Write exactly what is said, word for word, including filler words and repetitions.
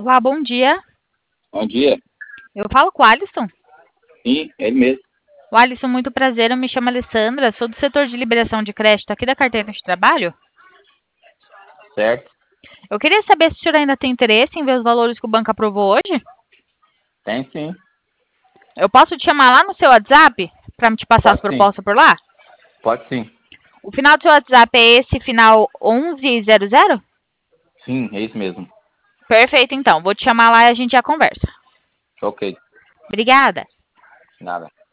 Olá, bom dia. Bom dia. Eu falo com o Alisson. Sim, ele mesmo. O Alisson, muito prazer. Eu me chamo Alessandra, sou do setor de liberação de crédito aqui da carteira de trabalho. Certo? Eu queria saber se o senhor ainda tem interesse em ver os valores que o banco aprovou hoje. Tem sim. Eu posso te chamar lá no seu WhatsApp para me te passar as Pode sim. propostas por lá? Pode sim. O final do seu WhatsApp é esse final onze zero zero? Sim, é isso mesmo. Perfeito, então. Vou te chamar lá e a gente já conversa. Ok. Obrigada. Nada.